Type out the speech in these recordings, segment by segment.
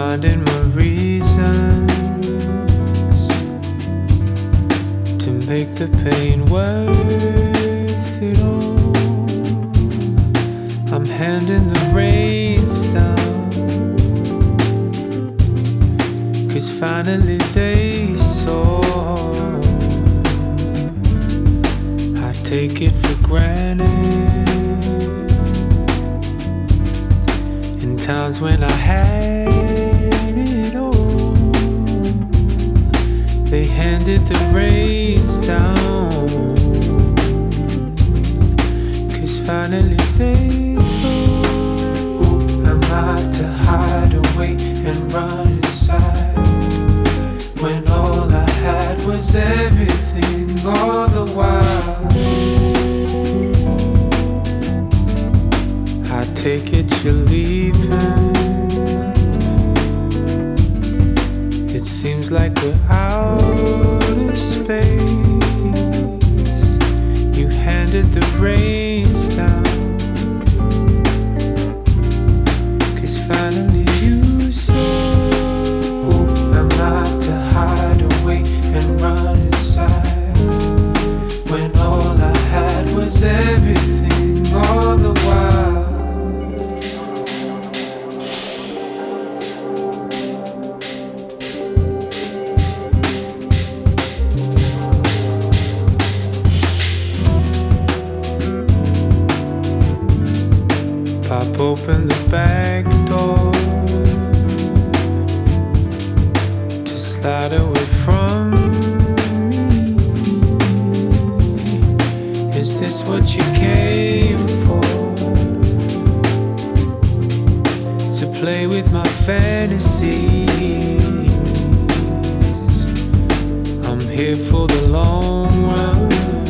finding my reasons to make the pain worth it all. I'm handing the reins down, 'cause finally they saw I take it for granted. In times when I had it all, they handed the reins down, 'cause finally they saw who am I to hide away and run inside, when all I had was everything all the while. I take it you're leaving. It seems like we're out of space. You handed the reins down, 'cause finally you saw who am I to hide away and run inside, when all I had was everything all the while. Pop open the back door to slide away from me. Is this what you came for? To play with my fantasies? I'm here for the long run,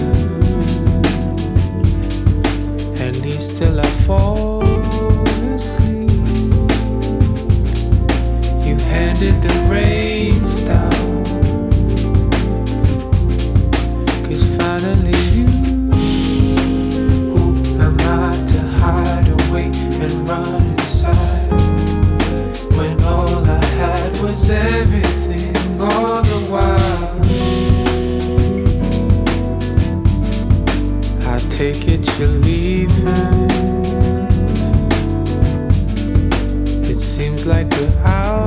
at least till I fall asleep. You handed the reins down, 'cause finally you, who am I to hide away and run inside, when all I had was everything all the while. I take it you're leaving. It seems like we're out